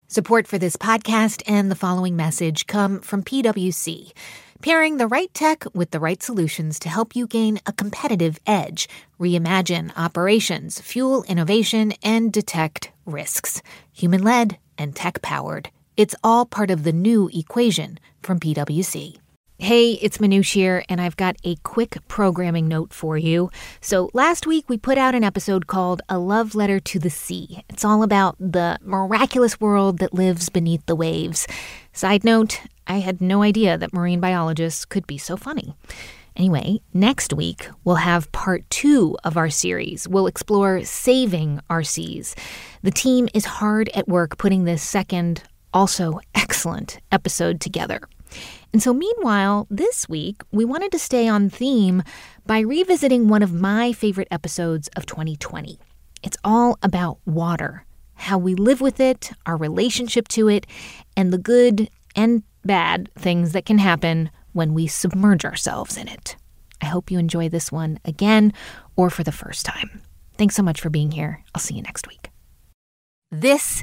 Support for this podcast and the following message come from PwC, pairing the right tech with the right solutions to help you gain a competitive edge, reimagine operations, fuel innovation, and detect risks. Human-led and tech-powered. It's all part of the new equation from PwC. Hey, it's Manoush here, and I've got a quick programming note for you. So last week, we put out an episode called A Love Letter to the Sea. It's all about the miraculous world that lives beneath the waves. Side note, I had no idea that marine biologists could be so funny. Anyway, next week, we'll have part 2 of our series. We'll explore saving our seas. The team is hard at work putting this second, also excellent episode together. And so meanwhile, this week, we wanted to stay on theme by revisiting one of my favorite episodes of 2020. It's all about water, how we live with it, our relationship to it, and the good and bad things that can happen when we submerge ourselves in it. I hope you enjoy this one again or for the first time. Thanks so much for being here. I'll see you next week. This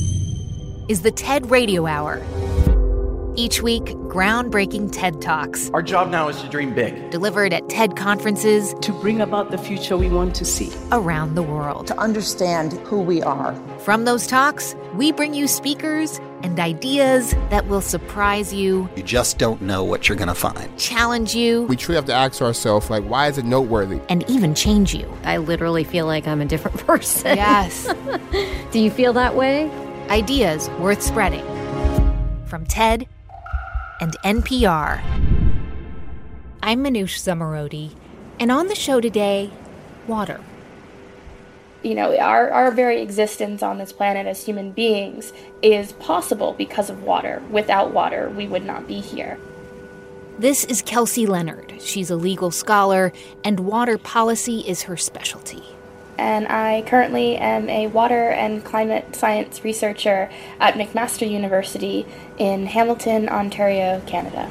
is the TED Radio Hour. Each week, groundbreaking TED Talks. Our job now is to dream big. Delivered at TED conferences. To bring about the future we want to see. Around the world. To understand who we are. From those talks, we bring you speakers and ideas that will surprise you. You just don't know what you're going to find. Challenge you. We truly have to ask ourselves, why is it noteworthy? And even change you. I literally feel like I'm a different person. Yes. Do you feel that way? Ideas worth spreading. From TED and NPR. I'm Manoush Zomorodi, and on the show today, water. You know, our very existence on this planet as human beings is possible because of water. Without water, we would not be here. This is Kelsey Leonard. She's a legal scholar, and water policy is her specialty. And I currently am a water and climate science researcher at McMaster University in Hamilton, Ontario, Canada.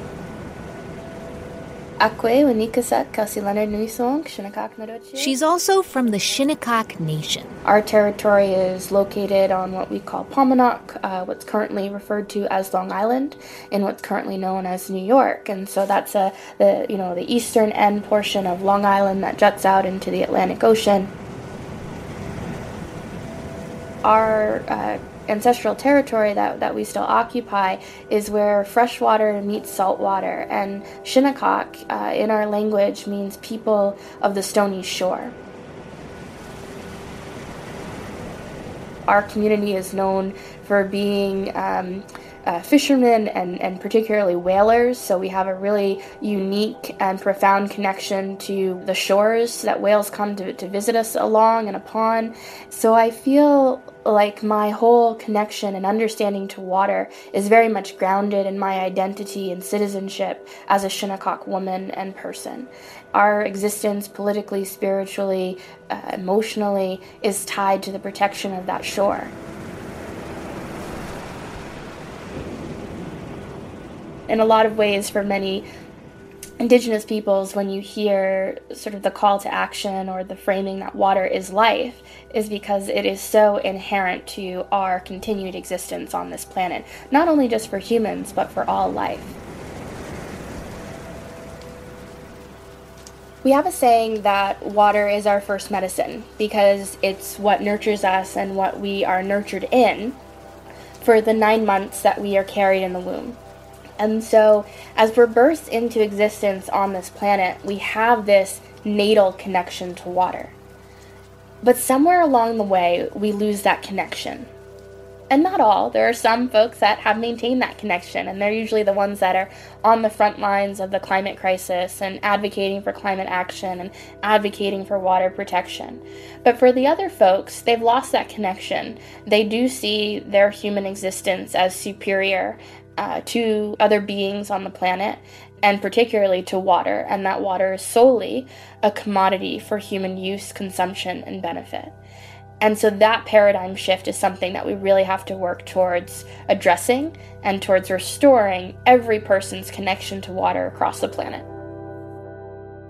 She's also from the Shinnecock Nation. Our territory is located on what we call Paumanok, what's currently referred to as Long Island, in what's currently known as New York. And so that's the eastern end portion of Long Island that juts out into the Atlantic Ocean. Our ancestral territory that we still occupy is where fresh water meets salt water, and Shinnecock in our language means people of the stony shore. Our community is known for being fishermen and particularly whalers, so we have a really unique and profound connection to the shores that whales come to visit us along and upon. So I feel like my whole connection and understanding to water is very much grounded in my identity and citizenship as a Shinnecock woman and person. Our existence politically, spiritually, emotionally is tied to the protection of that shore. In a lot of ways, for many Indigenous peoples, when you hear sort of the call to action or the framing that water is life, is because it is so inherent to our continued existence on this planet, not only just for humans, but for all life. We have a saying that water is our first medicine because it's what nurtures us and what we are nurtured in for the 9 months that we are carried in the womb. And so, as we're birthed into existence on this planet, we have this natal connection to water. But somewhere along the way, we lose that connection. And not all. There are some folks that have maintained that connection, and they're usually the ones that are on the front lines of the climate crisis and advocating for climate action and advocating for water protection. But for the other folks, they've lost that connection. They do see their human existence as superior to other beings on the planet, and particularly to water, and that water is solely a commodity for human use, consumption, and benefit. And so that paradigm shift is something that we really have to work towards addressing and towards restoring every person's connection to water across the planet.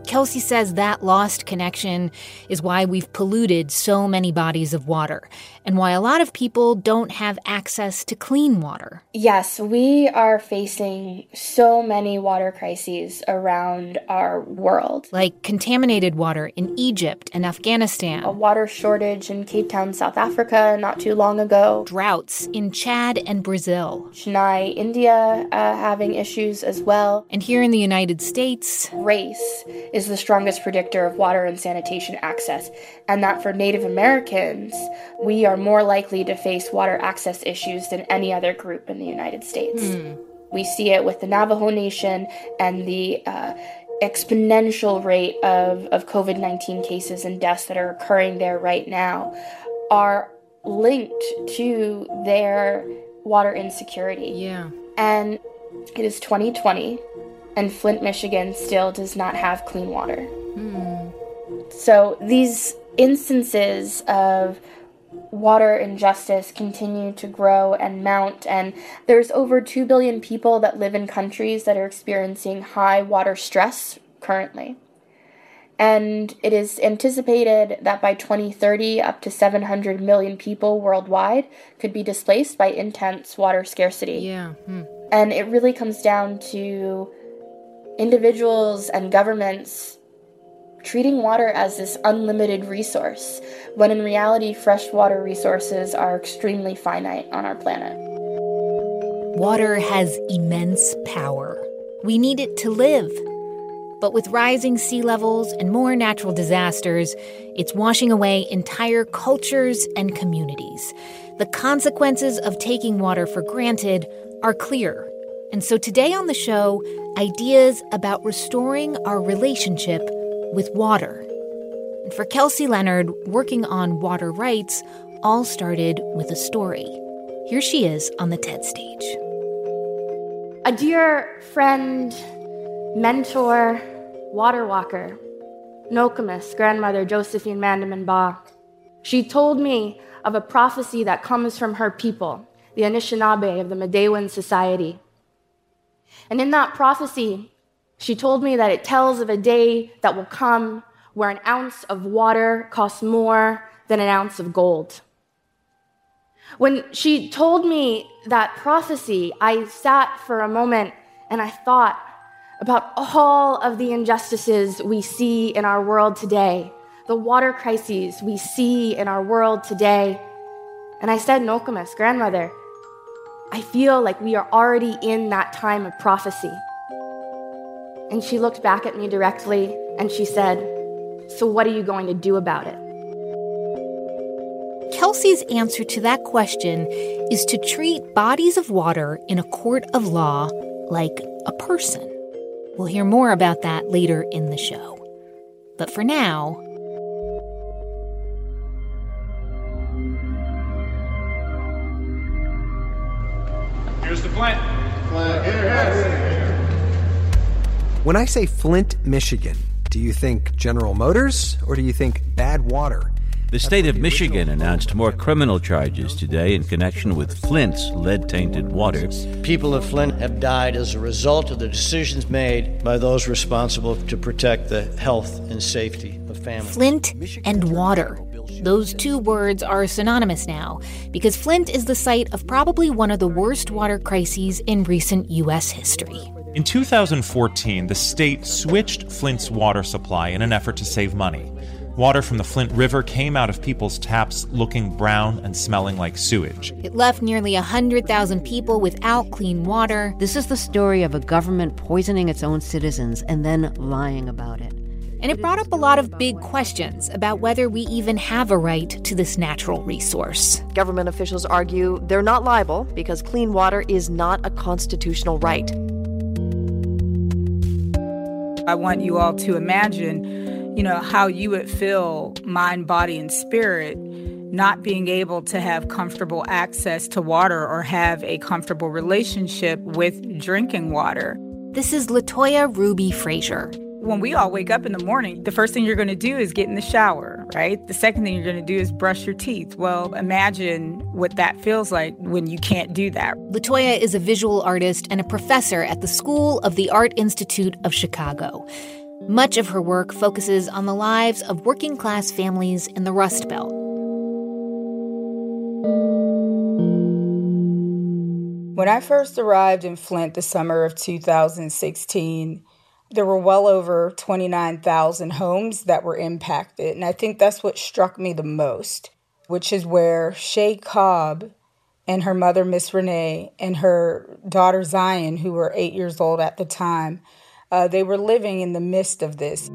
Kelsey says that lost connection is why we've polluted so many bodies of water and why a lot of people don't have access to clean water. Yes, we are facing so many water crises around our world. Like contaminated water in Egypt and Afghanistan. A water shortage in Cape Town, South Africa not too long ago. Droughts in Chad and Brazil. Chennai, India, having issues as well. And here in the United States, race is the strongest predictor of water and sanitation access, and that for Native Americans, we are more likely to face water access issues than any other group in the United States. We see it with the Navajo Nation and the exponential rate of COVID-19 cases and deaths that are occurring there right now are linked to their water insecurity. Yeah. And it is 2020, and Flint, Michigan still does not have clean water. So these instances of water injustice continue to grow and mount, and there's over 2 billion people that live in countries that are experiencing high water stress currently. And it is anticipated that by 2030, up to 700 million people worldwide could be displaced by intense water scarcity. Yeah. And it really comes down to individuals and governments treating water as this unlimited resource, when in reality, freshwater resources are extremely finite on our planet. Water has immense power. We need it to live. But with rising sea levels and more natural disasters, it's washing away entire cultures and communities. The consequences of taking water for granted are clear. And so today on the show, ideas about restoring our relationship with water. And for Kelsey Leonard, working on water rights all started with a story. Here she is on the TED stage. A dear friend, mentor, water walker, Nokomis grandmother Josephine Mandamin Ba. She told me of a prophecy that comes from her people, the Anishinaabe of the Medewan Society. And in that prophecy, she told me that it tells of a day that will come where an ounce of water costs more than an ounce of gold. When she told me that prophecy, I sat for a moment and I thought about all of the injustices we see in our world today, the water crises we see in our world today. And I said, Nokomis, grandmother, I feel like we are already in that time of prophecy. And she looked back at me directly and she said, so what are you going to do about it? Kelsey's answer to that question is to treat bodies of water in a court of law like a person. We'll hear more about that later in the show. But for now, here's the Flint. When I say Flint, Michigan, do you think General Motors or do you think bad water? The state of Michigan announced more criminal charges today in connection with Flint's lead-tainted water. People of Flint have died as a result of the decisions made by those responsible to protect the health and safety of families. Flint and water. Those two words are synonymous now because Flint is the site of probably one of the worst water crises in recent U.S. history. In 2014, the state switched Flint's water supply in an effort to save money. Water from the Flint River came out of people's taps looking brown and smelling like sewage. It left nearly 100,000 people without clean water. This is the story of a government poisoning its own citizens and then lying about it. And it brought up a lot of big questions about whether we even have a right to this natural resource. Government officials argue they're not liable because clean water is not a constitutional right. I want you all to imagine, how you would feel mind, body, and spirit not being able to have comfortable access to water or have a comfortable relationship with drinking water. This is Latoya Ruby Frazier. When we all wake up in the morning, the first thing you're going to do is get in the shower, right? The second thing you're going to do is brush your teeth. Well, imagine what that feels like when you can't do that. Latoya is a visual artist and a professor at the School of the Art Institute of Chicago. Much of her work focuses on the lives of working-class families in the Rust Belt. When I first arrived in Flint the summer of 2016, there were well over 29,000 homes that were impacted. And I think that's what struck me the most, which is where Shay Cobb and her mother, Miss Renee, and her daughter, Zion, who were 8 years old at the time, they were living in the midst of this.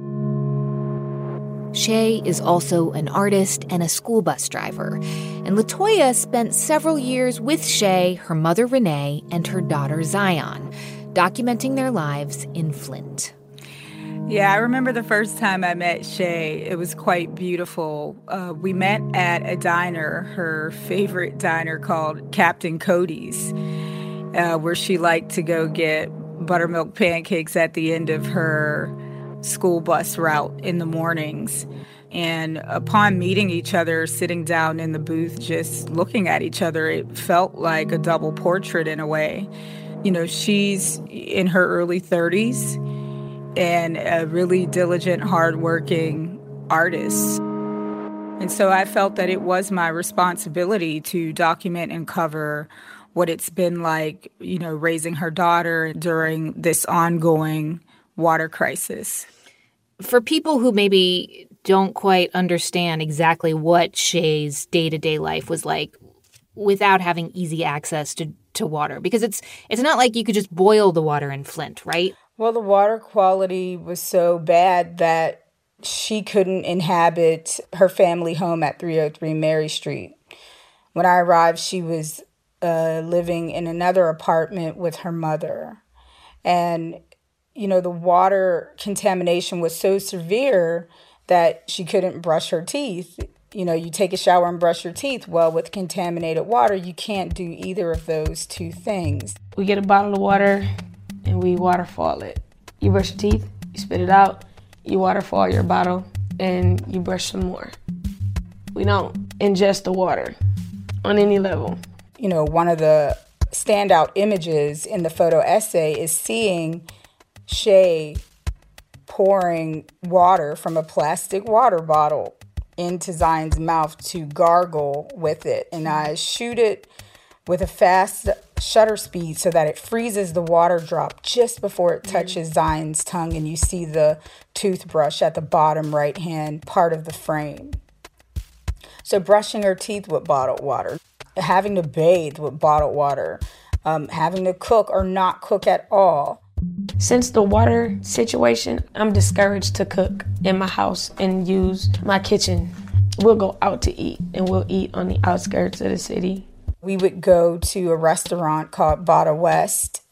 Shay is also an artist and a school bus driver. And LaToya spent several years with Shay, her mother, Renee, and her daughter, Zion, documenting their lives in Flint. Yeah, I remember the first time I met Shay. It was quite beautiful. We met at a diner, her favorite diner called Captain Cody's, where she liked to go get buttermilk pancakes at the end of her school bus route in the mornings. And upon meeting each other, sitting down in the booth, just looking at each other, it felt like a double portrait in a way. You know, she's in her early 30s and a really diligent, hardworking artist. And so I felt that it was my responsibility to document and cover what it's been like, you know, raising her daughter during this ongoing water crisis. For people who maybe don't quite understand exactly what Shay's day-to-day life was like without having easy access to water, because it's not like you could just boil the water in Flint, right? Well, the water quality was so bad that she couldn't inhabit her family home at 303 Mary Street. When I arrived, she was living in another apartment with her mother. And, you know, the water contamination was so severe that she couldn't brush her teeth. You know, you take a shower and brush your teeth. Well, with contaminated water, you can't do either of those two things. We get a bottle of water and we waterfall it. You brush your teeth, you spit it out, you waterfall your bottle, and you brush some more. We don't ingest the water on any level. You know, one of the standout images in the photo essay is seeing Shay pouring water from a plastic water bottle into Zion's mouth to gargle with it. And I shoot it with a fast shutter speed so that it freezes the water drop just before it touches Zion's tongue, and you see the toothbrush at the bottom right-hand part of the frame. So brushing her teeth with bottled water, having to bathe with bottled water, having to cook or not cook at all. Since the water situation, I'm discouraged to cook in my house and use my kitchen. We'll go out to eat, and we'll eat on the outskirts of the city. We would go to a restaurant called Bada West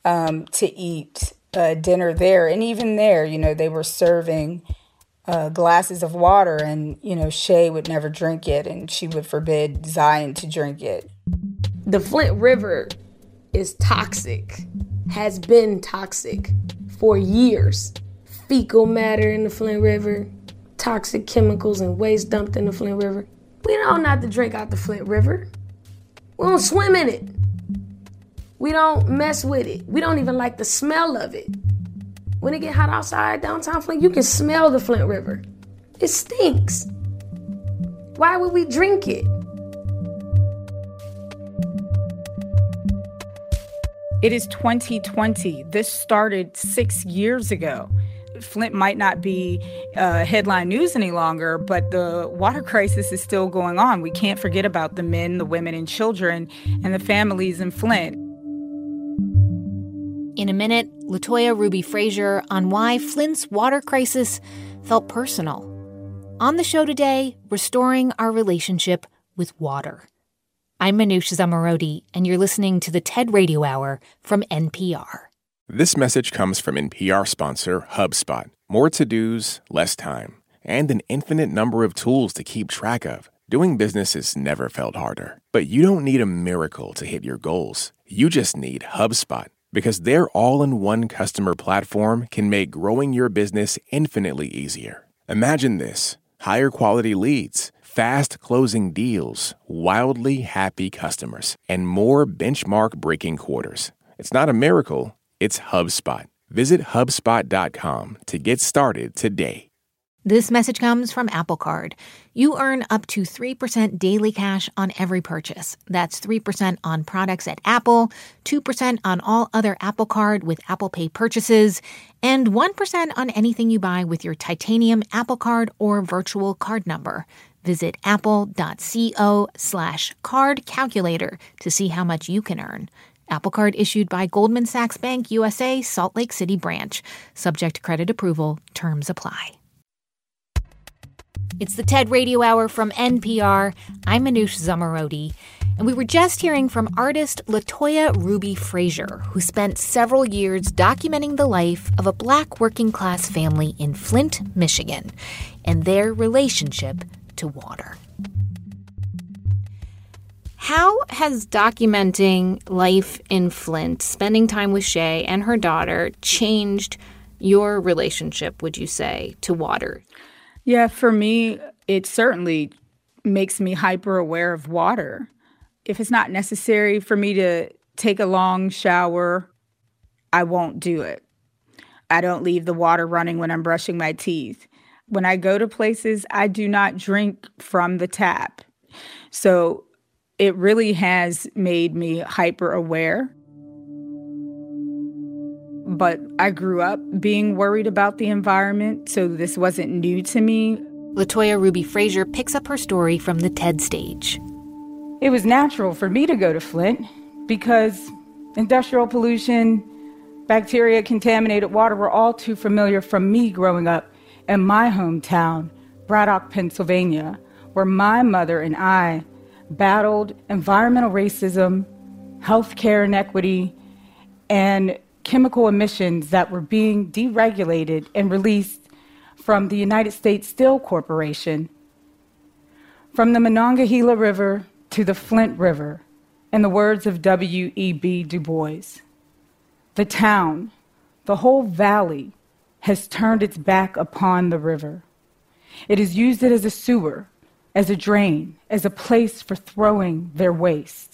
to eat dinner there. And even there, you know, they were serving glasses of water, and, you know, Shay would never drink it, and she would forbid Zion to drink it. The Flint River is toxic, has been toxic for years. Fecal matter in the Flint River, toxic chemicals and waste dumped in the Flint River. We know not to drink out the Flint River. We don't swim in it. We don't mess with it. We don't even like the smell of it. When it get hot outside downtown Flint, you can smell the Flint River. It stinks. Why would we drink it? It is 2020. This started 6 years ago. Flint might not be headline news any longer, but the water crisis is still going on. We can't forget about the men, the women, and children, and the families in Flint. In a minute, LaToya Ruby Frazier on why Flint's water crisis felt personal. On the show today, restoring our relationship with water. I'm Manoush Zomorodi, and you're listening to the TED Radio Hour from NPR. This message comes from NPR sponsor HubSpot. More to-dos, less time, and an infinite number of tools to keep track of. Doing business has never felt harder. But you don't need a miracle to hit your goals. You just need HubSpot, because their all-in-one customer platform can make growing your business infinitely easier. Imagine this: higher quality leads, fast closing deals, wildly happy customers, and more benchmark breaking quarters. It's not a miracle, it's HubSpot. Visit HubSpot.com to get started today. This message comes from Apple Card. You earn up to 3% daily cash on every purchase. That's 3% on products at Apple, 2% on all other Apple Card with Apple Pay purchases, and 1% on anything you buy with your titanium Apple Card or virtual card number. Visit apple.co/card calculator to see how much you can earn. Apple Card issued by Goldman Sachs Bank USA, Salt Lake City branch. Subject to credit approval. Terms apply. It's the TED Radio Hour from NPR. I'm Manoush Zomorodi, and we were just hearing from artist Latoya Ruby Frazier, who spent several years documenting the life of a Black working-class family in Flint, Michigan, and their relationship to water. How has documenting life in Flint, spending time with Shay and her daughter, changed your relationship, would you say, to water? Yeah, for me, it certainly makes me hyper aware of water. If it's not necessary for me to take a long shower, I won't do it. I don't leave the water running when I'm brushing my teeth. When I go to places, I do not drink from the tap. So it really has made me hyper aware. But I grew up being worried about the environment, so this wasn't new to me. Latoya Ruby Frazier picks up her story from the TED stage. It was natural for me to go to Flint because industrial pollution, bacteria, contaminated water were all too familiar from me growing up in my hometown, Braddock, Pennsylvania, where my mother and I battled environmental racism, healthcare inequity, and chemical emissions that were being deregulated and released from the United States Steel Corporation. From the Monongahela River to the Flint River, in the words of W.E.B. Du Bois, the town, the whole valley, has turned its back upon the river. It has used it as a sewer, as a drain, as a place for throwing their waste.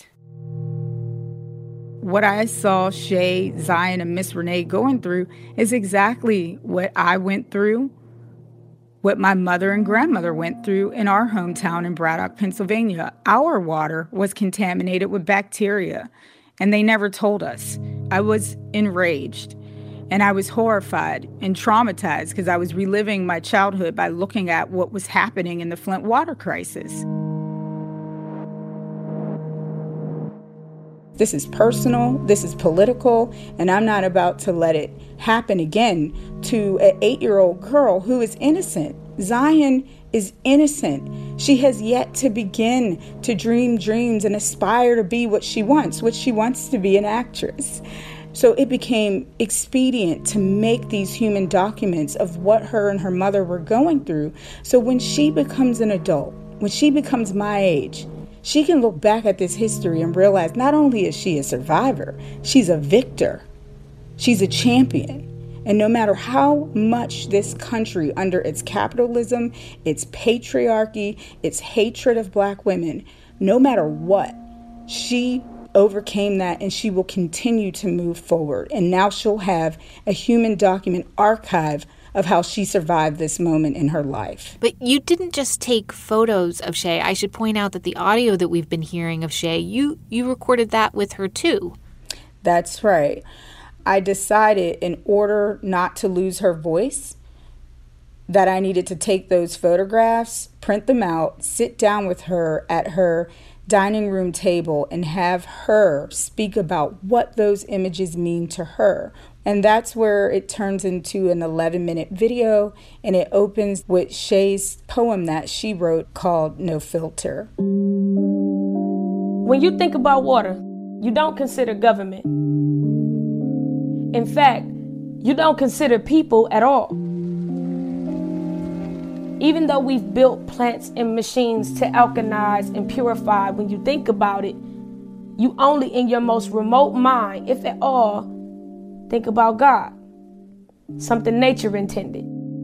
What I saw Shay, Zion, and Miss Renee going through is exactly what I went through, what my mother and grandmother went through in our hometown in Braddock, Pennsylvania. Our water was contaminated with bacteria, and they never told us. I was enraged, and I was horrified and traumatized because I was reliving my childhood by looking at what was happening in the Flint water crisis. This is personal, this is political, and I'm not about to let it happen again to an 8-year-old girl who is innocent. Zion is innocent. She has yet to begin to dream dreams and aspire to be what she wants to be an actress. So it became expedient to make these human documents of what her and her mother were going through. So when she becomes an adult, when she becomes my age, she can look back at this history and realize not only is she a survivor, she's a victor. She's a champion. And no matter how much this country, under its capitalism, its patriarchy, its hatred of Black women, no matter what, she overcame that and she will continue to move forward. And now she'll have a human document archive of how she survived this moment in her life. But you didn't just take photos of Shay. I should point out that the audio that we've been hearing of Shay, you recorded that with her too. That's right. I decided in order not to lose her voice that I needed to take those photographs, print them out, sit down with her at her dining room table and have her speak about what those images mean to her. And that's where it turns into an 11-minute video, and it opens with Shay's poem that she wrote called No Filter. When you think about water, you don't consider government. In fact, you don't consider people at all. Even though we've built plants and machines to alkalize and purify, when you think about it, you only in your most remote mind, if at all, think about God, something nature intended.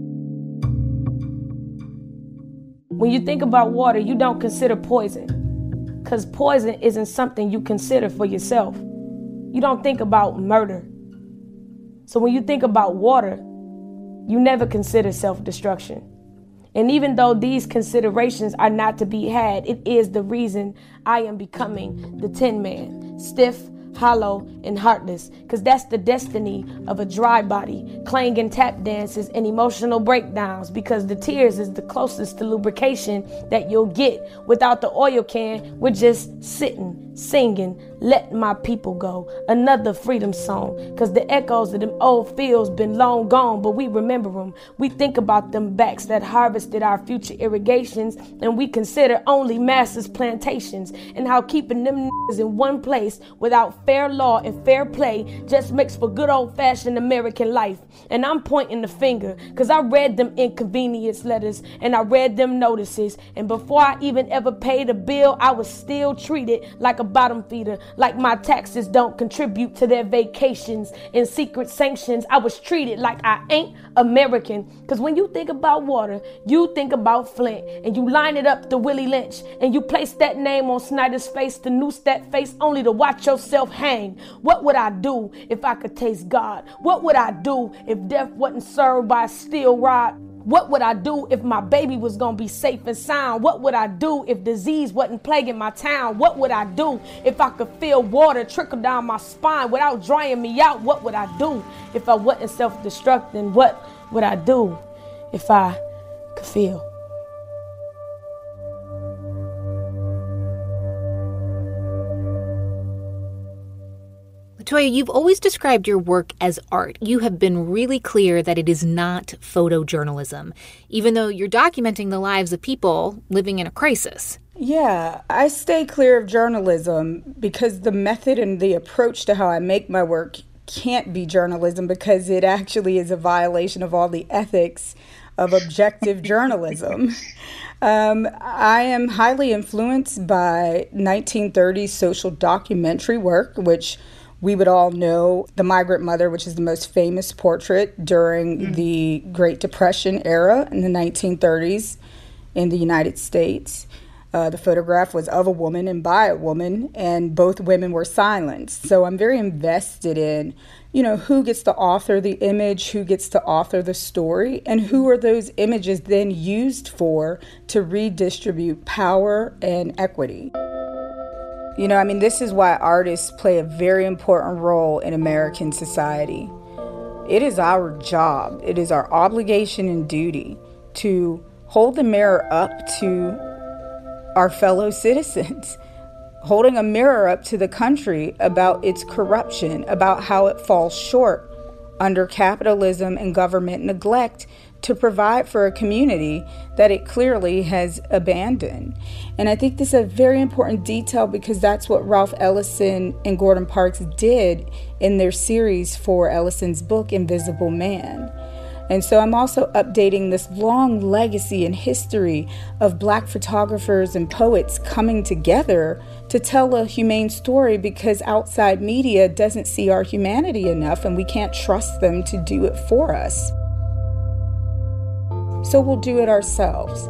When you think about water, you don't consider poison, because poison isn't something you consider for yourself. You don't think about murder. So when you think about water, you never consider self-destruction. And even though these considerations are not to be had, it is the reason I am becoming the Tin Man, stiff, hollow, and heartless, because that's the destiny of a dry body, clanging tap dances and emotional breakdowns, because the tears is the closest to lubrication that you'll get. Without the oil can, we're just sitting, singing, letting my people go. Another freedom song, because the echoes of them old fields been long gone, but we remember them. We think about them backs that harvested our future irrigations, and we consider only masses plantations, and how keeping them niggas in one place without fair law and fair play just makes for good old-fashioned American life. And I'm pointing the finger, because I read them inconvenience letters, and I read them notices, and before I even ever paid a bill, I was still treated like a bottom feeder, like my taxes don't contribute to their vacations and secret sanctions. I was treated like I ain't American, because when you think about water, you think about Flint, and you line it up to Willie Lynch, and you place that name on Snyder's face to noose that face only to watch yourself hang. What would I do if I could taste God? What would I do if death wasn't served by a steel rod? What would I do if my baby was gonna be safe and sound? What would I do if disease wasn't plaguing my town? What would I do if I could feel water trickle down my spine without drying me out? What would I do if I wasn't self-destructing? What would I do if I could feel? Latoya, you've always described your work as art. You have been really clear that it is not photojournalism, even though you're documenting the lives of people living in a crisis. Yeah, I stay clear of journalism because the method and the approach to how I make my work can't be journalism, because it actually is a violation of all the ethics of objective journalism. I am highly influenced by 1930s social documentary work, which we would all know The Migrant Mother, which is the most famous portrait during the Great Depression era in the 1930s in the United States. The photograph was of a woman and by a woman, and both women were silenced. So I'm very invested in, who gets to author the image, who gets to author the story, and who are those images then used for to redistribute power and equity. This is why artists play a very important role in American society. It is our job, it is our obligation and duty to hold the mirror up to our fellow citizens, holding a mirror up to the country about its corruption, about how it falls short under capitalism and government neglect to provide for a community that it clearly has abandoned. And I think this is a very important detail, because that's what Ralph Ellison and Gordon Parks did in their series for Ellison's book, Invisible Man. And so I'm also updating this long legacy and history of Black photographers and poets coming together to tell a humane story, because outside media doesn't see our humanity enough, and we can't trust them to do it for us. So we'll do it ourselves.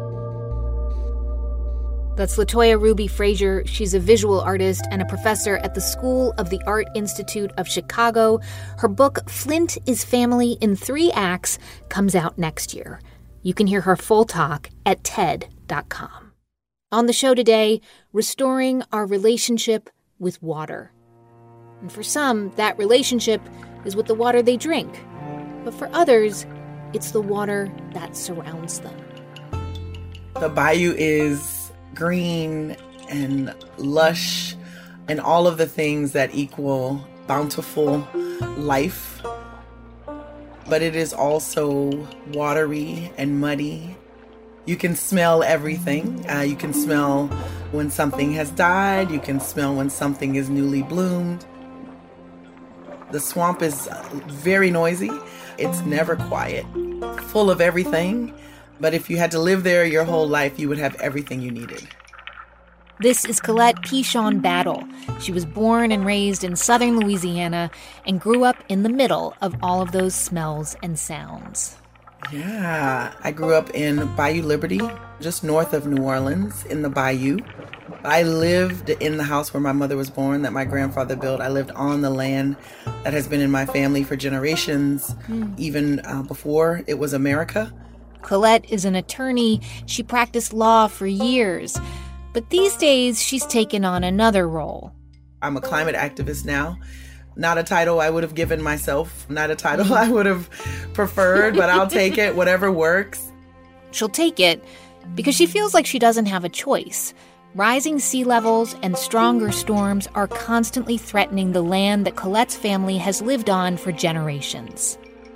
That's Latoya Ruby Frazier. She's a visual artist and a professor at the School of the Art Institute of Chicago. Her book, Flint is Family in 3 Acts, comes out next year. You can hear her full talk at TED.com. On the show today, restoring our relationship with water. And for some, that relationship is with the water they drink. But for others, it's the water that surrounds them. The bayou is green and lush and all of the things that equal bountiful life. But it is also watery and muddy. You can smell everything. You can smell when something has died. You can smell when something is newly bloomed. The swamp is very noisy. It's never quiet, full of everything. But if you had to live there your whole life, you would have everything you needed. This is Colette Pichon Battle. She was born and raised in southern Louisiana and grew up in the middle of all of those smells and sounds. Yeah, I grew up in Bayou Liberty, just north of New Orleans in the Bayou. I lived in the house where my mother was born that my grandfather built. I lived on the land that has been in my family for generations, even before it was America. Colette is an attorney. She practiced law for years. But these days, she's taken on another role. I'm a climate activist now. Not a title I would have given myself. Not a title I would have preferred, but I'll take it, whatever works. She'll take it because she feels like she doesn't have a choice. Rising sea levels and stronger storms are constantly threatening the land that Colette's family has lived on for generations.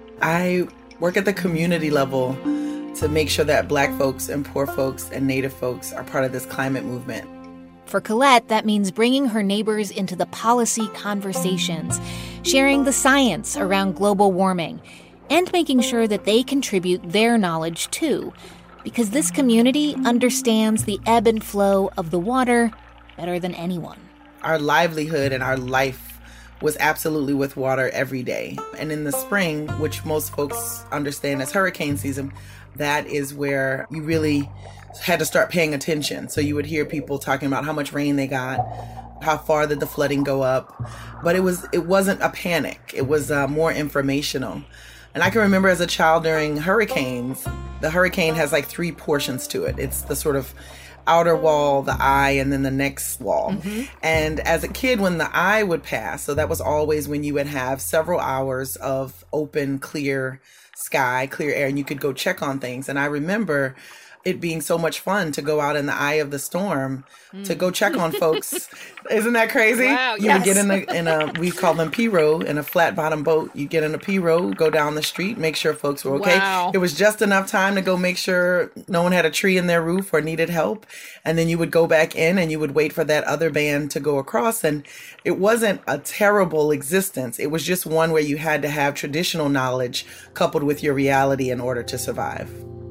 I work at the community level to make sure that Black folks and poor folks and Native folks are part of this climate movement. For Colette, that means bringing her neighbors into the policy conversations, sharing the science around global warming, and making sure that they contribute their knowledge too, because this community understands the ebb and flow of the water better than anyone. Our livelihood and our life was absolutely with water every day. And in the spring, which most folks understand as hurricane season, that is where you really had to start paying attention. So you would hear people talking about how much rain they got, how far did the flooding go up. But it wasn't a panic. It was more informational. And I can remember as a child during hurricanes, the hurricane has like 3 portions to it. It's the sort of outer wall, the eye, and then the next wall. Mm-hmm. And as a kid, when the eye would pass, so that was always when you would have several hours of open, clear sky, clear air, and you could go check on things. And I remember it being so much fun to go out in the eye of the storm to go check on folks. Isn't that crazy? Wow, you would get in a we call them pirogue, in a flat bottom boat. You get in a pirogue, go down the street, make sure folks were okay. Wow. It was just enough time to go make sure no one had a tree in their roof or needed help. And then you would go back in and you would wait for that other band to go across. And it wasn't a terrible existence. It was just one where you had to have traditional knowledge coupled with your reality in order to survive.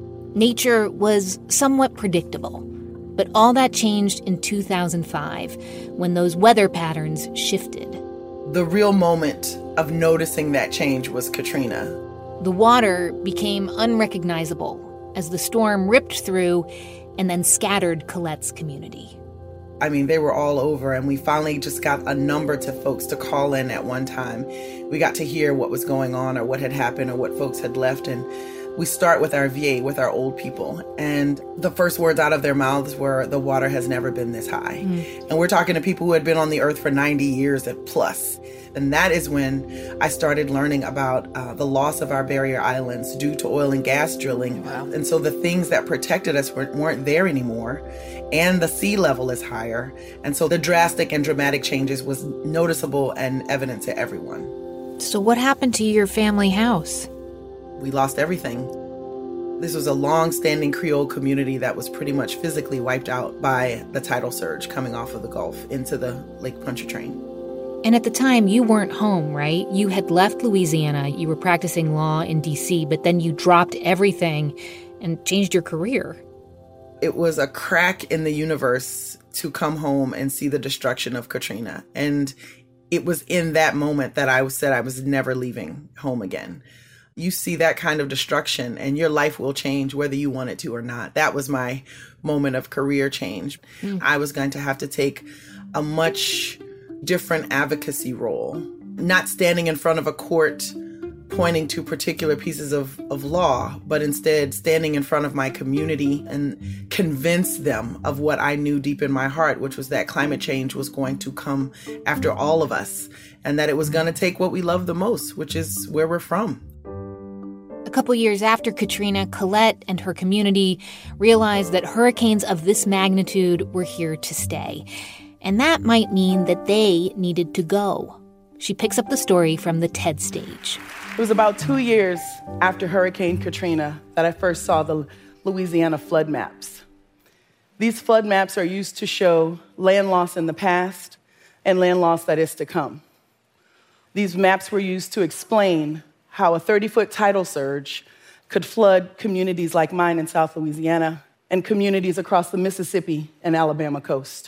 Nature was somewhat predictable, but all that changed in 2005 when those weather patterns shifted. The real moment of noticing that change was Katrina. The water became unrecognizable as the storm ripped through and then scattered Colette's community. I mean, they were all over, and we finally just got a number to folks to call in at one time. We got to hear what was going on or what had happened or what folks had left, and we start with our VA, with our old people. And the first words out of their mouths were, the water has never been this high. And we're talking to people who had been on the earth for 90 years and plus. And that is when I started learning about the loss of our barrier islands due to oil and gas drilling. Wow. And so the things that protected us weren't there anymore. And the sea level is higher. And so the drastic and dramatic changes was noticeable and evident to everyone. So what happened to your family house? We lost everything. This was a long-standing Creole community that was pretty much physically wiped out by the tidal surge coming off of the Gulf into the Lake Pontchartrain. And at the time, you weren't home, right? You had left Louisiana, you were practicing law in D.C., but then you dropped everything and changed your career. It was a crack in the universe to come home and see the destruction of Katrina. And it was in that moment that I said I was never leaving home again. You see that kind of destruction and your life will change whether you want it to or not. That was my moment of career change. I was going to have to take a much different advocacy role, not standing in front of a court pointing to particular pieces of law, but instead standing in front of my community and convince them of what I knew deep in my heart, which was that climate change was going to come after all of us and that it was going to take what we love the most, which is where we're from. A couple years after Katrina, Colette and her community realized that hurricanes of this magnitude were here to stay. And that might mean that they needed to go. She picks up the story from the TED stage. It was about 2 years after Hurricane Katrina that I first saw the Louisiana flood maps. These flood maps are used to show land loss in the past and land loss that is to come. These maps were used to explain how a 30-foot tidal surge could flood communities like mine in South Louisiana and communities across the Mississippi and Alabama coast.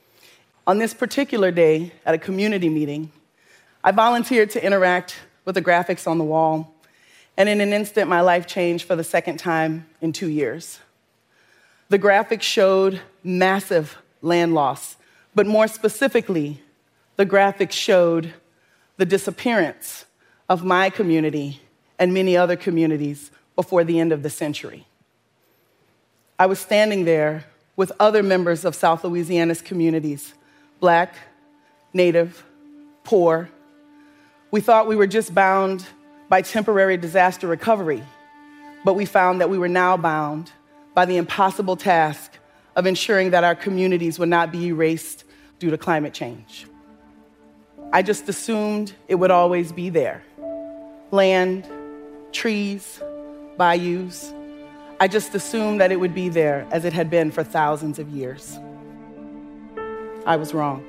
On this particular day at a community meeting, I volunteered to interact with the graphics on the wall And in an instant, my life changed for the second time in 2 years. The graphic showed massive land loss, but more specifically, the graphic showed the disappearance of my community and many other communities before the end of the century. I was standing there with other members of South Louisiana's communities, Black, Native, poor. We thought we were just bound by temporary disaster recovery, but we found that we were now bound by the impossible task of ensuring that our communities would not be erased due to climate change. I just assumed it would always be there. Land, trees, bayous. I just assumed that it would be there as it had been for thousands of years. I was wrong.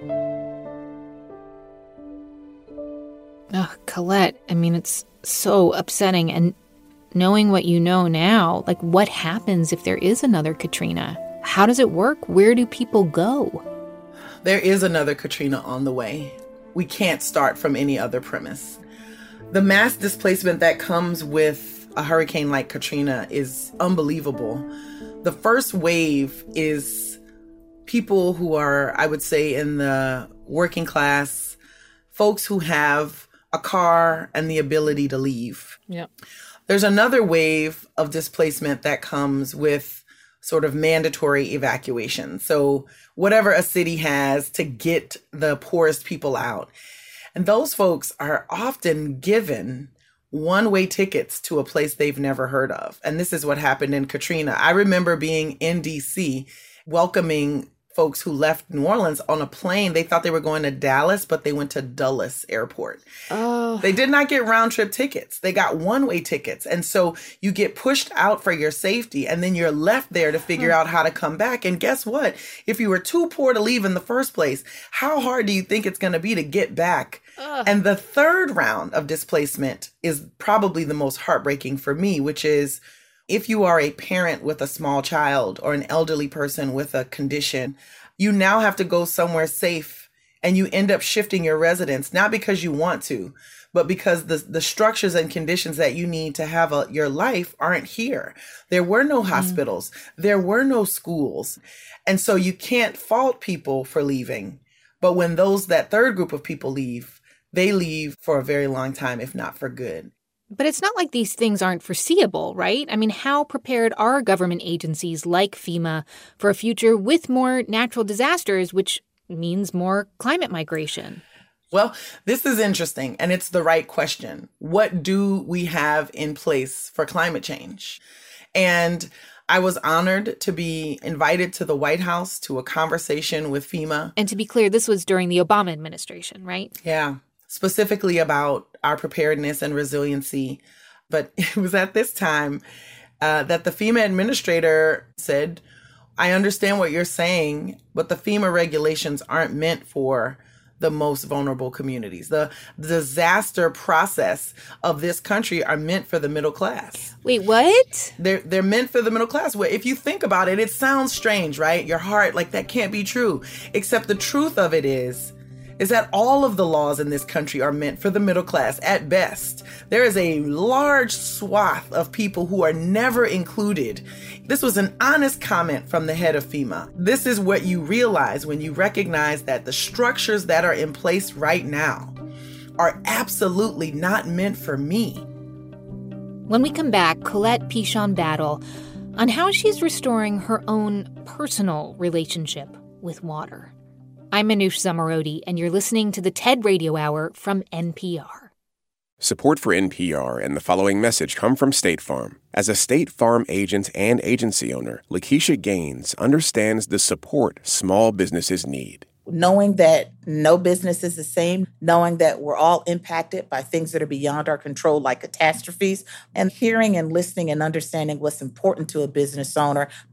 Oh, Colette, I mean, it's so upsetting. And knowing what you know now, like, what happens if there is another Katrina? How does it work? Where do people go? There is another Katrina on the way. We can't start from any other premise. The mass displacement that comes with a hurricane like Katrina is unbelievable. The first wave is people who are, I would say, in the working class, folks who have a car and the ability to leave. Yeah. There's another wave of displacement that comes with sort of mandatory evacuation. So whatever a city has to get the poorest people out. And those folks are often given one-way tickets to a place they've never heard of. And this is what happened in Katrina. I remember being in DC welcoming folks who left New Orleans on a plane. They thought they were going to Dallas, but they went to Dulles Airport. Oh. They did not get round-trip tickets. They got one-way tickets. And so you get pushed out for your safety, and then you're left there to figure out how to come back. And guess what? If you were too poor to leave in the first place, how hard do you think it's going to be to get back? And the third round of displacement is probably the most heartbreaking for me, which is if you are a parent with a small child or an elderly person with a condition, you now have to go somewhere safe, and you end up shifting your residence, not because you want to, but because the structures and conditions that you need to have your life aren't here. There were no hospitals. There were no schools. And so you can't fault people for leaving. But when that third group of people leave, they leave for a very long time, if not for good. But it's not like these things aren't foreseeable, right? I mean, how prepared are government agencies like FEMA for a future with more natural disasters, which means more climate migration? Well, this is interesting, and it's the right question. What do we have in place for climate change? And I was honored to be invited to the White House to a conversation with FEMA. And to be clear, this was during the Obama administration, right? Yeah. Specifically about our preparedness and resiliency. But it was at this time that the FEMA administrator said, I understand what you're saying, but the FEMA regulations aren't meant for the most vulnerable communities. The disaster process of this country are meant for the middle class. Wait, what? They're meant for the middle class. Well, if you think about it, it sounds strange, right? Your heart, like, that can't be true. Except the truth of it is that all of the laws in this country are meant for the middle class at best. There is a large swath of people who are never included. This was an honest comment from the head of FEMA. This is what you realize when you recognize that the structures that are in place right now are absolutely not meant for me. When we come back, Colette Pichon-Battle on how she's restoring her own personal relationship with water. I'm Manoush Zomorodi, and you're listening to the TED Radio Hour from NPR. Support for NPR and the following message come from State Farm. As a State Farm agent and agency owner, Lakeisha Gaines understands the support small businesses need. Knowing that no business is the same, knowing that we're all impacted by things that are beyond our control, like catastrophes, and hearing and listening and understanding what's important to a business owner,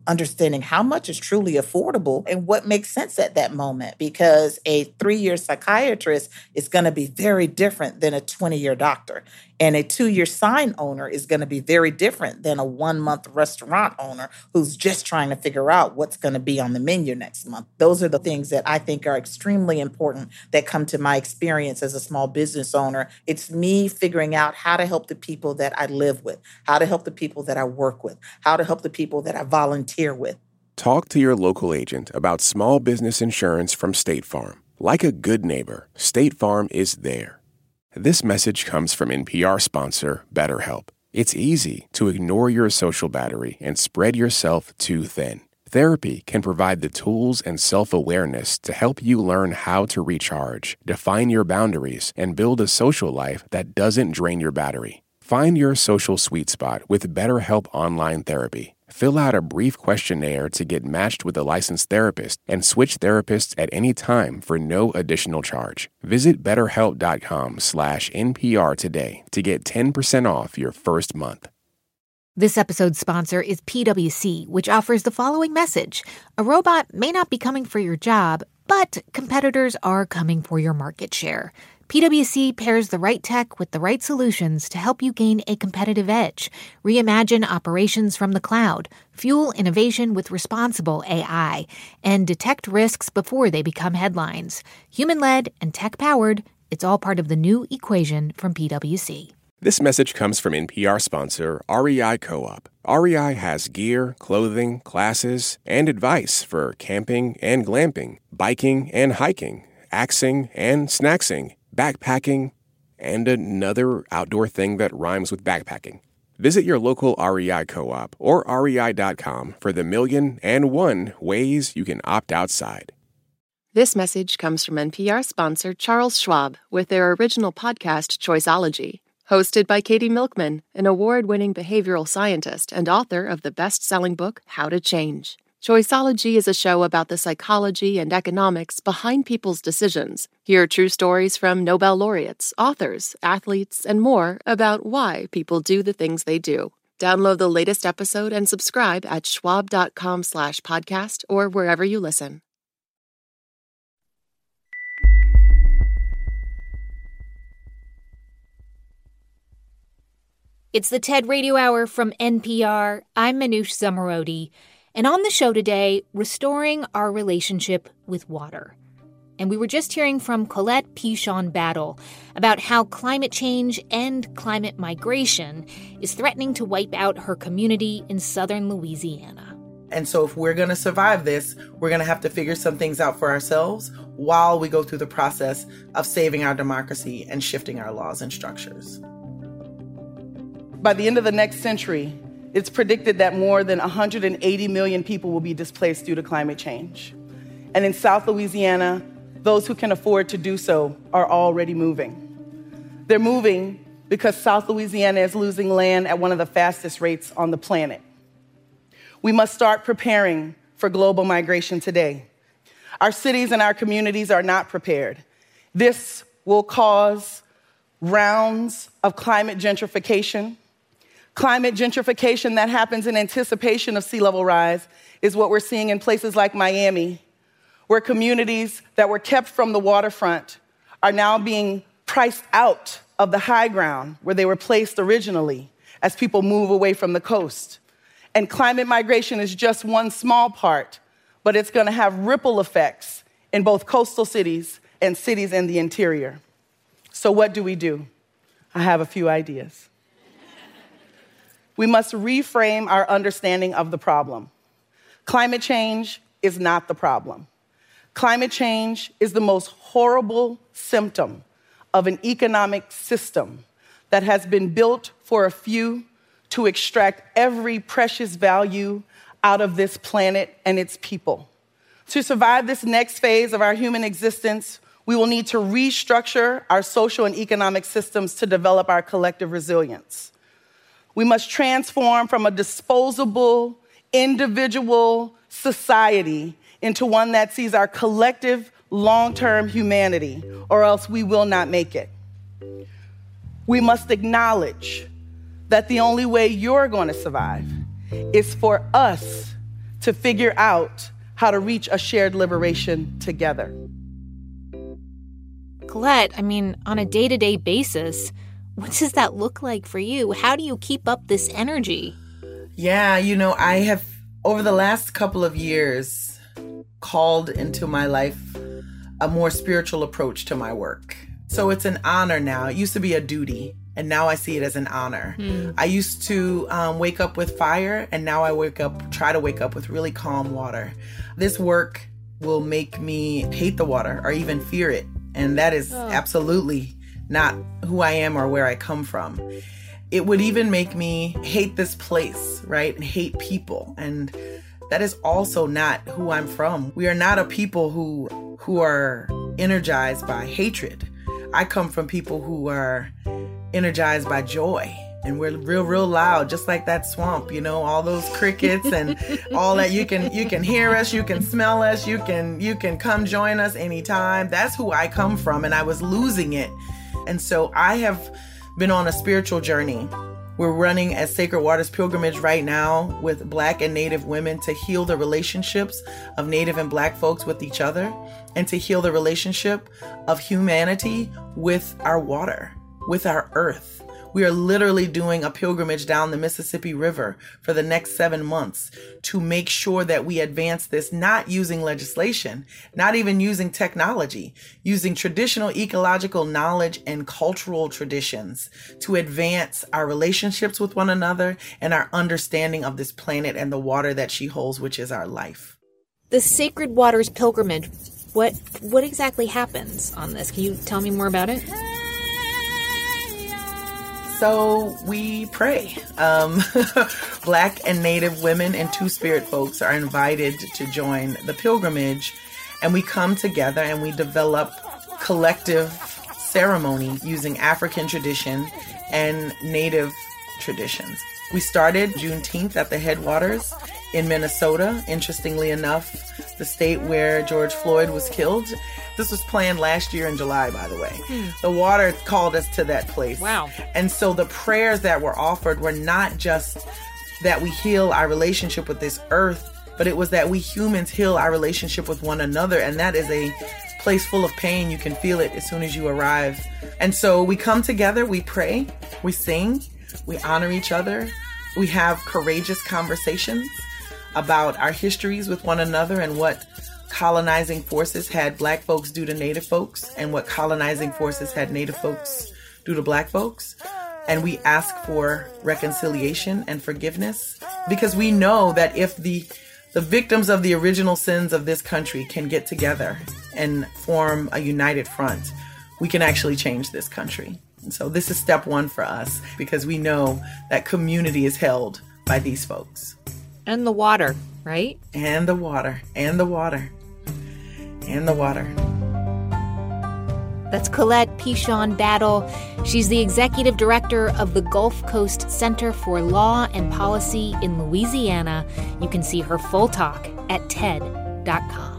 understanding how much is truly affordable and what makes sense at that moment, because a 3-year psychiatrist is going to be very different than a 20-year doctor. And a 2-year sign owner is going to be very different than a 1-month restaurant owner who's just trying to figure out what's going to be on the menu next month. Those are the things that I think are extremely important that come to my experience as a small business owner. It's me figuring out how to help the people that I live with, how to help the people that I work with, how to help the people that I volunteer with. Talk to your local agent about small business insurance from State Farm. Like a good neighbor, State Farm is there. This message comes from NPR sponsor BetterHelp. It's easy to ignore your social battery and spread yourself too thin. Therapy can provide the tools and self-awareness to help you learn how to recharge, define your boundaries, and build a social life that doesn't drain your battery. Find your social sweet spot with BetterHelp Online Therapy. Fill out a brief questionnaire to get matched with a licensed therapist and switch therapists at any time for no additional charge. Visit BetterHelp.com/NPR today to get 10% off your first month. This episode's sponsor is PwC, which offers the following message. A robot may not be coming for your job, but competitors are coming for your market share. PwC pairs the right tech with the right solutions to help you gain a competitive edge, reimagine operations from the cloud, fuel innovation with responsible AI, and detect risks before they become headlines. Human-led and tech-powered, it's all part of the new equation from PwC. This message comes from NPR sponsor REI Co-op. REI has gear, clothing, classes, and advice for camping and glamping, biking and hiking, axing and snacksing, backpacking, and another outdoor thing that rhymes with backpacking. Visit your local REI Co-op or rei.com for the 1,000,001 ways you can opt outside. This message comes from NPR sponsor Charles Schwab with their original podcast, Choiceology. Hosted by Katie Milkman, an award-winning behavioral scientist and author of the best-selling book, How to Change. Choiceology is a show about the psychology and economics behind people's decisions. Hear true stories from Nobel laureates, authors, athletes, and more about why people do the things they do. Download the latest episode and subscribe at schwab.com/podcast or wherever you listen. It's the TED Radio Hour from NPR. I'm Manoush Zomorodi. And on the show today, restoring our relationship with water. And we were just hearing from Colette Pichon Battle about how climate change and climate migration is threatening to wipe out her community in southern Louisiana. And so if we're going to survive this, we're going to have to figure some things out for ourselves while we go through the process of saving our democracy and shifting our laws and structures. By the end of the next century, it's predicted that more than 180 million people will be displaced due to climate change. And in South Louisiana, those who can afford to do so are already moving. They're moving because South Louisiana is losing land at one of the fastest rates on the planet. We must start preparing for global migration today. Our cities and our communities are not prepared. This will cause rounds of climate gentrification. Climate gentrification that happens in anticipation of sea level rise is what we're seeing in places like Miami, where communities that were kept from the waterfront are now being priced out of the high ground where they were placed originally as people move away from the coast. And climate migration is just one small part, but it's going to have ripple effects in both coastal cities and cities in the interior. So what do? I have a few ideas. We must reframe our understanding of the problem. Climate change is not the problem. Climate change is the most horrible symptom of an economic system that has been built for a few to extract every precious value out of this planet and its people. To survive this next phase of our human existence, we will need to restructure our social and economic systems to develop our collective resilience. We must transform from a disposable, individual society into one that sees our collective long-term humanity, or else we will not make it. We must acknowledge that the only way you're going to survive is for us to figure out how to reach a shared liberation together. Colette, I mean, on a day-to-day basis, what does that look like for you? How do you keep up this energy? Yeah, I have, over the last couple of years, called into my life a more spiritual approach to my work. So it's an honor now. It used to be a duty, and now I see it as an honor. I used to wake up with fire, and now I try to wake up with really calm water. This work will make me hate the water or even fear it. And that is absolutely not who I am or where I come from. It would even make me hate this place, right? And hate people. And that is also not who I'm from. We are not a people who are energized by hatred. I come from people who are energized by joy. And we're real loud, just like that swamp, all those crickets and all that. You can hear us, you can smell us, you can come join us anytime. That's who I come from, and I was losing it. And so I have been on a spiritual journey. We're running a Sacred Waters pilgrimage right now with Black and Native women to heal the relationships of Native and Black folks with each other, and to heal the relationship of humanity with our water, with our earth. We are literally doing a pilgrimage down the Mississippi River for the next 7 months to make sure that we advance this, not using legislation, not even using technology, using traditional ecological knowledge and cultural traditions to advance our relationships with one another and our understanding of this planet and the water that she holds, which is our life. The Sacred Waters pilgrimage, what exactly happens on this? Can you tell me more about it? So we pray. Black and Native women and Two-Spirit folks are invited to join the pilgrimage, and we come together and we develop collective ceremony using African tradition and Native traditions. We started Juneteenth at the Headwaters in Minnesota, interestingly enough, the state where George Floyd was killed. This was planned last year in July, by the way. The water called us to that place. Wow. And so the prayers that were offered were not just that we heal our relationship with this earth, but it was that we humans heal our relationship with one another. And that is a place full of pain. You can feel it as soon as you arrive. And so we come together, we pray, we sing, we honor each other. We have courageous conversations about our histories with one another and what colonizing forces had Black folks do to Native folks and what colonizing forces had Native folks do to Black folks. And we ask for reconciliation and forgiveness because we know that if the victims of the original sins of this country can get together and form a united front, we can actually change this country. And so this is step one for us because we know that community is held by these folks. And the water, right? And the water, and the water, and the water. That's Colette Pichon Battle. She's the executive director of the Gulf Coast Center for Law and Policy in Louisiana. You can see her full talk at TED.com.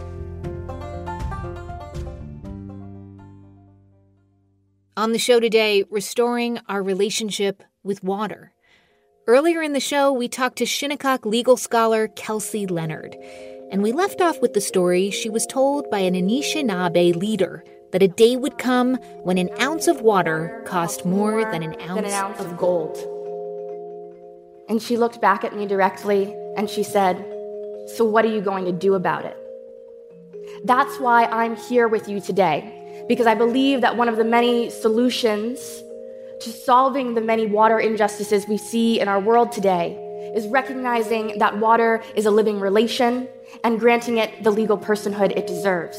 On the show today, restoring our relationship with water. Earlier in the show, we talked to Shinnecock legal scholar Kelsey Leonard, and we left off with the story she was told by an Anishinaabe leader that a day would come when an ounce of water cost more than an ounce of gold. And she looked back at me directly and she said, "So what are you going to do about it?" That's why I'm here with you today, because I believe that one of the many solutions to solving the many water injustices we see in our world today is recognizing that water is a living relation and granting it the legal personhood it deserves.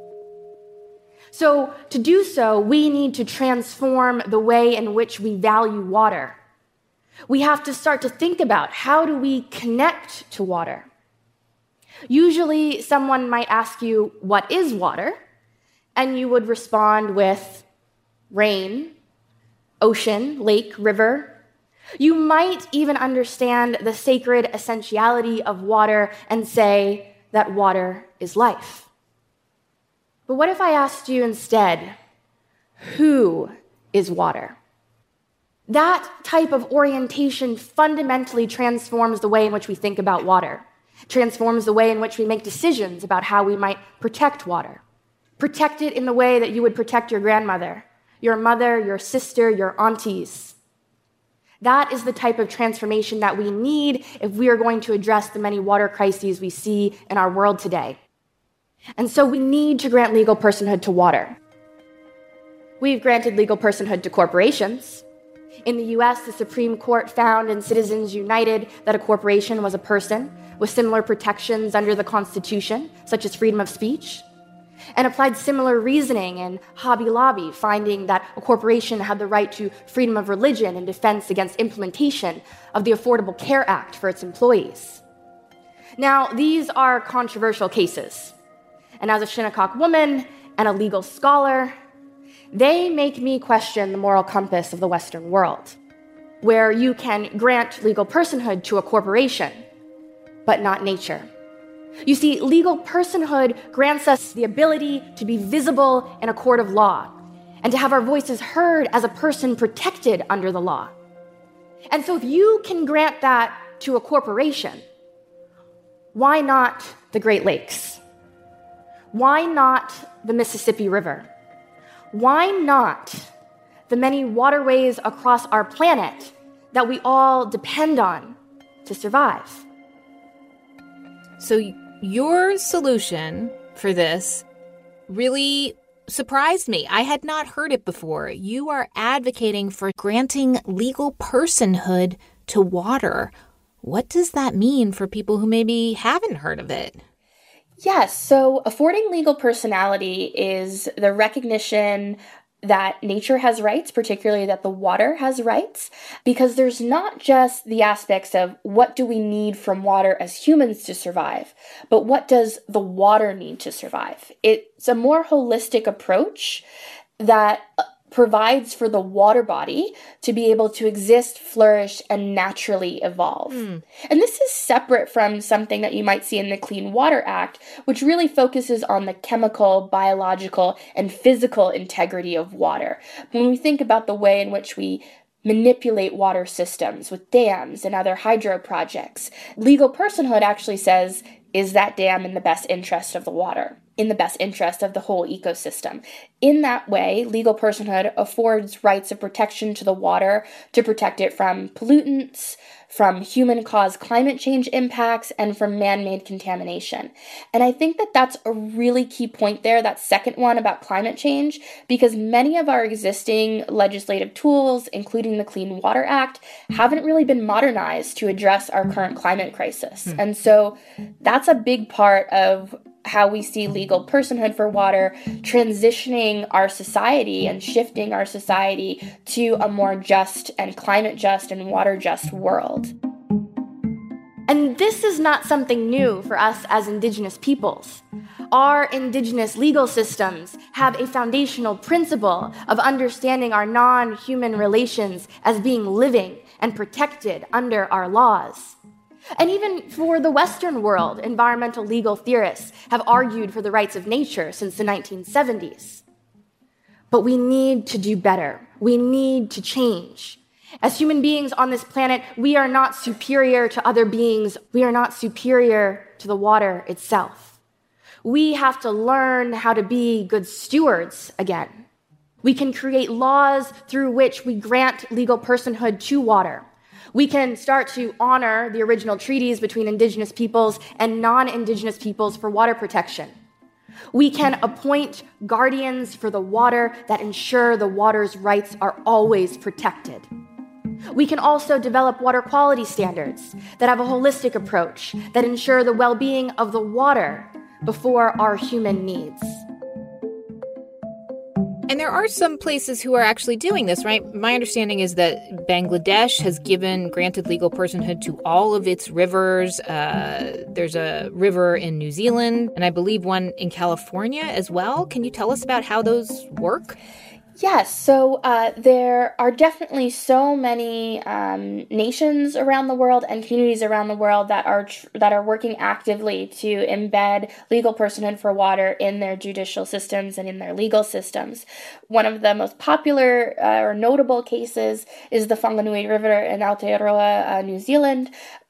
So to do so, we need to transform the way in which we value water. We have to start to think about how do we connect to water. Usually someone might ask you, what is water? And you would respond with rain, ocean, lake, river. You might even understand the sacred essentiality of water and say that water is life. But what if I asked you instead, who is water? That type of orientation fundamentally transforms the way in which we think about water. transforms the way in which we make decisions about how we might protect water. Protect it in the way that you would protect your grandmother, your mother, your sister, your aunties. That is the type of transformation that we need if we are going to address the many water crises we see in our world today. And so we need to grant legal personhood to water. We've granted legal personhood to corporations. In the US, the Supreme Court found in Citizens United that a corporation was a person with similar protections under the Constitution, such as freedom of speech, and applied similar reasoning in Hobby Lobby, finding that a corporation had the right to freedom of religion and defense against implementation of the Affordable Care Act for its employees. Now, these are controversial cases, and as a Shinnecock woman and a legal scholar, they make me question the moral compass of the Western world, where you can grant legal personhood to a corporation, but not nature. You see, legal personhood grants us the ability to be visible in a court of law and to have our voices heard as a person protected under the law. And so if you can grant that to a corporation, why not the Great Lakes? Why not the Mississippi River? Why not the many waterways across our planet that we all depend on to survive? So your solution for this really surprised me. I had not heard it before. You are advocating for granting legal personhood to water. What does that mean for people who maybe haven't heard of it? Yes, so affording legal personality is the recognition that nature has rights, particularly that the water has rights, because there's not just the aspects of what do we need from water as humans to survive, but what does the water need to survive? It's a more holistic approach that provides for the water body to be able to exist, flourish, and naturally evolve. And this is separate from something that you might see in the Clean Water Act, which really focuses on the chemical, biological, and physical integrity of water. When we think about the way in which we manipulate water systems with dams and other hydro projects, legal personhood actually says, is that dam in the best interest of the water, in the best interest of the whole ecosystem? In that way, legal personhood affords rights of protection to the water to protect it from pollutants, from human-caused climate change impacts, and from man-made contamination. And I think that that's a really key point there, that second one about climate change, because many of our existing legislative tools, including the Clean Water Act, haven't really been modernized to address our current climate crisis. And so that's a big part of how we see legal personhood for water transitioning our society and shifting our society to a more just and climate just and water just world. And this is not something new for us as Indigenous peoples. Our Indigenous legal systems have a foundational principle of understanding our non-human relations as being living and protected under our laws. And even for the Western world, environmental legal theorists have argued for the rights of nature since the 1970s. But we need to do better. We need to change. As human beings on this planet, we are not superior to other beings. We are not superior to the water itself. We have to learn how to be good stewards again. We can create laws through which we grant legal personhood to water. We can start to honor the original treaties between Indigenous peoples and non-Indigenous peoples for water protection. We can appoint guardians for the water that ensure the water's rights are always protected. We can also develop water quality standards that have a holistic approach that ensure the well-being of the water before our human needs. And there are some places who are actually doing this, right? My understanding is that Bangladesh has granted legal personhood to all of its rivers. There's a river in New Zealand, and I believe one in California as well. Can you tell us about how those work? Yes, so there are definitely so many nations around the world and communities around the world that are working actively to embed legal personhood for water in their judicial systems and in their legal systems. One of the most popular or notable cases is the Whanganui River in Aotearoa, New Zealand,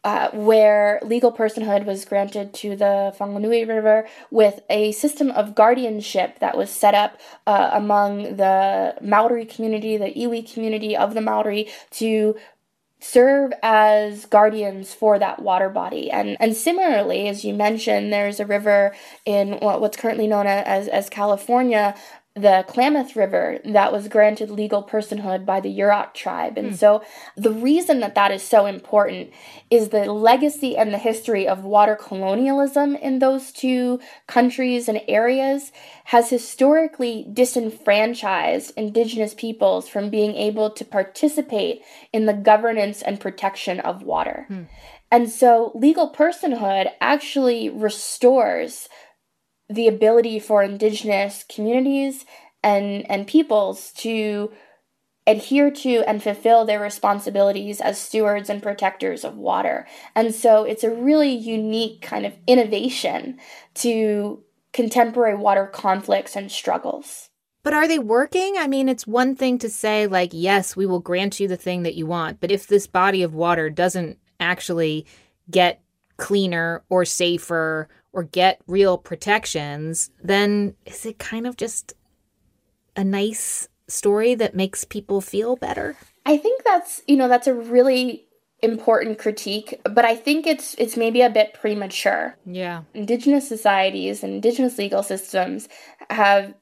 where legal personhood was granted to the Whanganui River with a system of guardianship that was set up among the Maori community, the iwi community of the Maori, to serve as guardians for that water body. And similarly, as you mentioned, there's a river in what's currently known as California, the Klamath River, that was granted legal personhood by the Yurok tribe. And so the reason that is so important is the legacy and the history of water colonialism in those two countries and areas has historically disenfranchised Indigenous peoples from being able to participate in the governance and protection of water. And so legal personhood actually restores the ability for Indigenous communities and peoples to adhere to and fulfill their responsibilities as stewards and protectors of water. And so it's a really unique kind of innovation to contemporary water conflicts and struggles. But are they working? I mean, it's one thing to say, like, yes, we will grant you the thing that you want. But if this body of water doesn't actually get cleaner or safer or get real protections, then is it kind of just a nice story that makes people feel better? I think that's a really important critique, but I think it's maybe a bit premature. Yeah. Indigenous societies and Indigenous legal systems have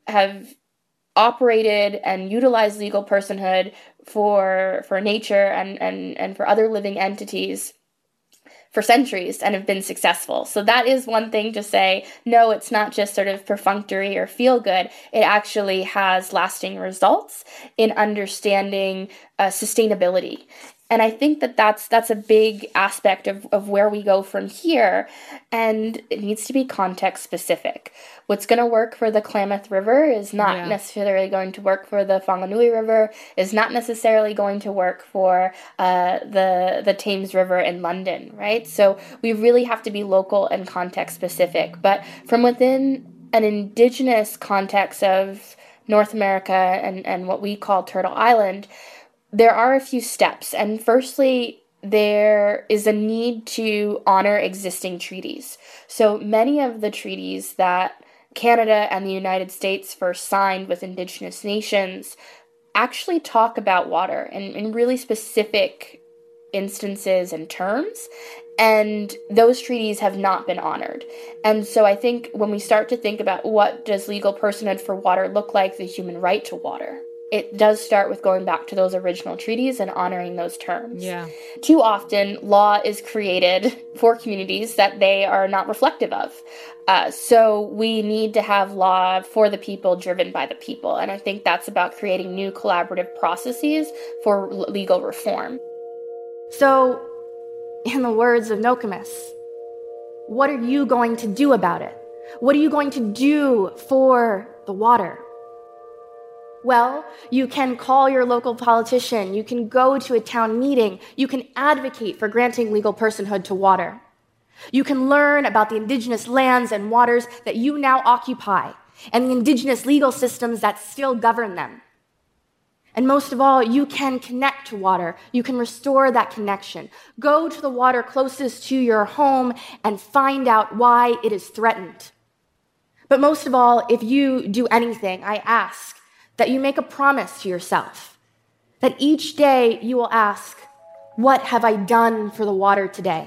operated and utilized legal personhood for nature and for other living entities for centuries and have been successful. So that is one thing to say, no, it's not just sort of perfunctory or feel good. It actually has lasting results in understanding sustainability. And I think that's a big aspect of where we go from here, and it needs to be context specific. What's going to work for the Klamath River is not necessarily going to work for the Whanganui River, is not necessarily going to work for the Thames River in London, right? So we really have to be local and context specific. But from within an Indigenous context of North America and what we call Turtle Island, there are a few steps. And firstly, there is a need to honor existing treaties. So many of the treaties that Canada and the United States first signed with Indigenous nations actually talk about water in really specific instances and terms. And those treaties have not been honored. And so I think when we start to think about what does legal personhood for water look like, the human right to water, it does start with going back to those original treaties and honoring those terms. Yeah. Too often, law is created for communities that they are not reflective of. So we need to have law for the people, driven by the people. And I think that's about creating new collaborative processes for legal reform. So, in the words of Nokomis, what are you going to do about it? What are you going to do for the water? Well, you can call your local politician, you can go to a town meeting, you can advocate for granting legal personhood to water. You can learn about the Indigenous lands and waters that you now occupy and the Indigenous legal systems that still govern them. And most of all, you can connect to water. You can restore that connection. Go to the water closest to your home and find out why it is threatened. But most of all, if you do anything, I ask that you make a promise to yourself, that each day you will ask, what have I done for the water today?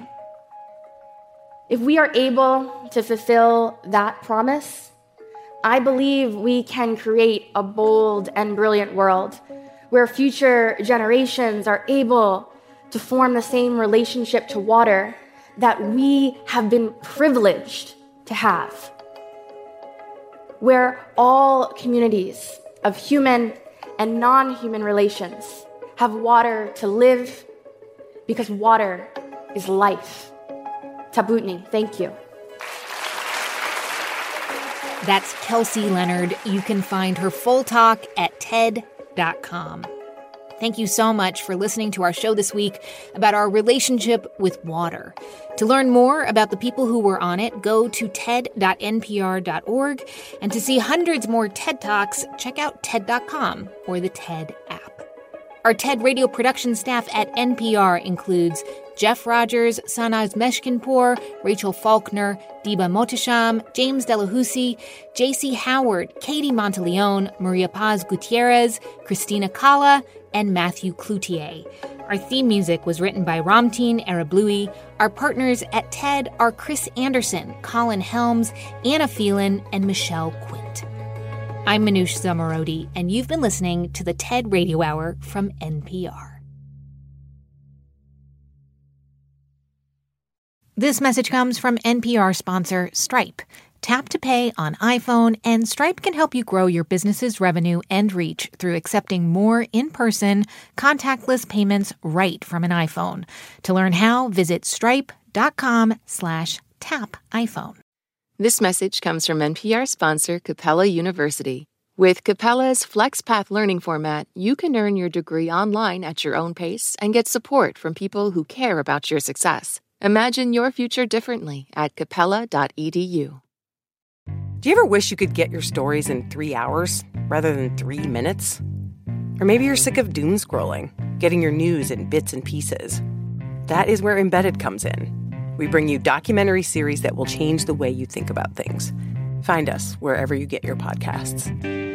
If we are able to fulfill that promise, I believe we can create a bold and brilliant world where future generations are able to form the same relationship to water that we have been privileged to have, where all communities of human and non-human relations have water to live because water is life. Tabutni, thank you. That's Kelsey Leonard. You can find her full talk at TED.com. Thank you so much for listening to our show this week about our relationship with water. To learn more about the people who were on it, go to ted.npr.org. And to see hundreds more TED Talks, check out TED.com or the TED app. Our TED Radio production staff at NPR includes Jeff Rogers, Sanaz Meshkinpour, Rachel Faulkner, Diba Mohtasham, James Delahousie, J.C. Howard, Katie Monteleone, Maria Paz Gutierrez, Christina Kala, and Matthew Cloutier. Our theme music was written by Ramteen Arablouei. Our partners at TED are Chris Anderson, Colin Helms, Anna Phelan, and Michelle Quint. I'm Manoush Zomorodi, and you've been listening to the TED Radio Hour from NPR. This message comes from NPR sponsor Stripe. Tap to pay on iPhone, and Stripe can help you grow your business's revenue and reach through accepting more in-person, contactless payments right from an iPhone. To learn how, visit stripe.com/tapiphone. This message comes from NPR sponsor Capella University. With Capella's FlexPath learning format, you can earn your degree online at your own pace and get support from people who care about your success. Imagine your future differently at capella.edu. Do you ever wish you could get your stories in 3 hours rather than 3 minutes? Or maybe you're sick of doom scrolling, getting your news in bits and pieces. That is where Embedded comes in. We bring you documentary series that will change the way you think about things. Find us wherever you get your podcasts.